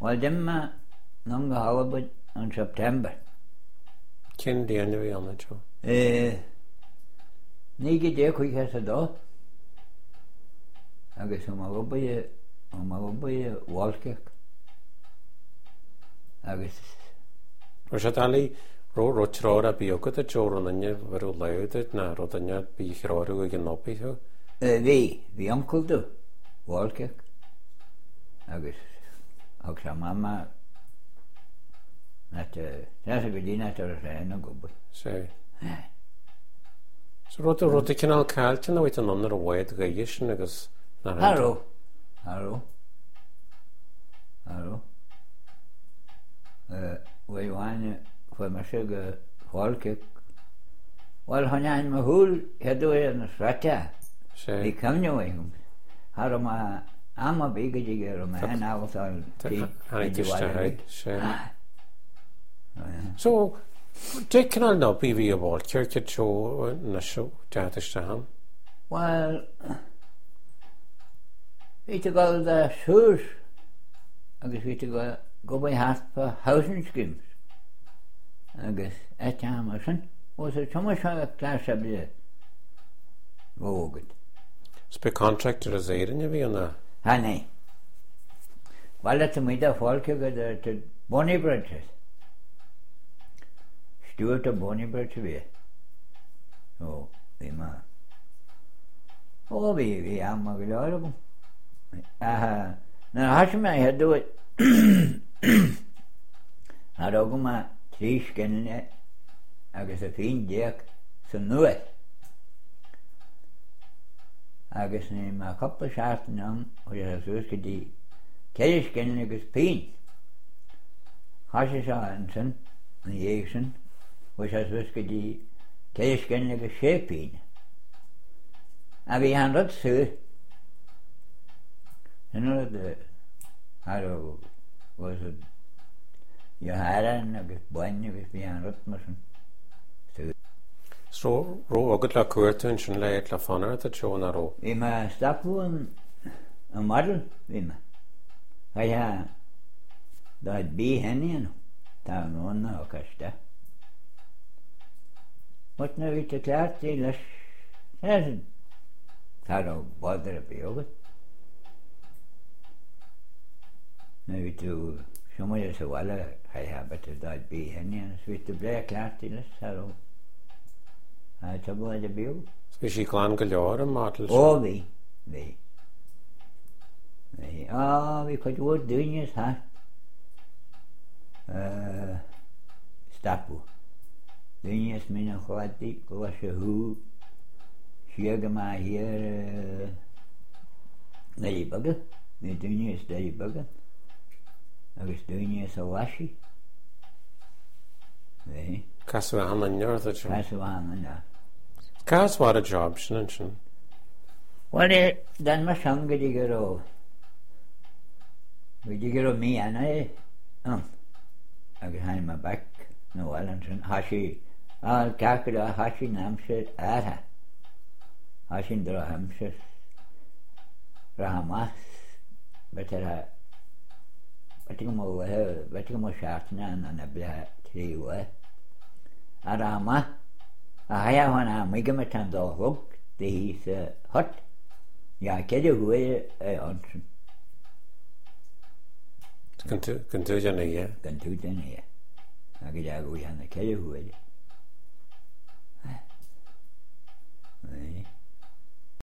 Well, dimma nunga halabud in September. Cyn di enw fi anna jo. Nígi dé chuig hesa dó. Agus omalubaya Walkirk. Agus Rwy'n siarad ali, ro tror a biogod y jor o'n anya fyr o leawd na roedd anya bi chror yw ag yn nobi ho. vi uncle do Walkirk. Agus sa mamma Nasa gydina tar rhaen o gwbl. So roedd y cynnal cael ti'n nawyd yn ond ar y wed gais yn agos na rhaid? Haro. Wei wane voor masig Walkirk. Wel hwnna'n mahwl hedw yn srata. I cymnio eich. Haro ma ama bigyd i gyro ma hen awth o'r So, dwi cynnal no bi fi o bol, cyrcyd tro na sio dad ysdahan? Wel, fi ti gael da sŵrs, agos fi ti gael gobau hart pa housing schemes. Agos et am ysyn, os y Thomas a glas a byd fawgyd. Sbe contractor a zeirin i fi o'na? Ha, nei. Wel, et ymwyd a ffolcio gyda Bonnie Bridges. Stuart a Bonnie Bridges fi. O, fi ma. O, fi am a gylor o gwm. Na has me hedw ar ogw ma 3 sgennau agos y ffyn diag sy'n nŵeth. Agos ni ma cwpl siart yn am o ys ys gyda ceir sgennau agos ffyn. Has ys a'n sy'n yn eich sy'n o ys ys gyda ceir sgennau agos se ffyn. A fi han rhaid sy'n Hynny oedd ar o Joharan agos Boen agos fi an rwtmas yn sydd. So, ro ogyd la cwyrtyn sy'n leid la ffonar at y tro na ro? Fi ma stapw yn model fi ma. Hai ha daid bi henni yno. Ta yn onna o casta. Wat na fi te klart i las sasyn. Tar o bodr a fi ogyd. Na vi tu sommer så alla har haft det där bi henne så vi tu blev klart till oss här och här så var det bio. Så vi glan galore model. Vi. Vi kunde ju dynjes här. Stapu. Dynjes mina khwati ko shahu. Shiga ma hier nei baga. Med dynjes där i baga. Agus dwynias o washi. Cas yw an yn yw'r ddod? Cas yw an yn yw'r. Cas war a job sy'n sy'n? Wel, dan ma siang gyda gyro. Gyda gyro mi anna Agus hain ma bac. No, wel, yn sy'n hashi. Al cacad a hashi namsyr arha. Hashi'n dro hamsyr. Rahamas. Beter ha. Beti mo siartna yn y ble triwe. A rama, a haya hwana miga me tan do hwg, di hi hot. Ja, kedi hwy onsen. Gyntu dyn ni, ie? Gyntu dyn ni, ie. A gyda hwy hana kedi hwy.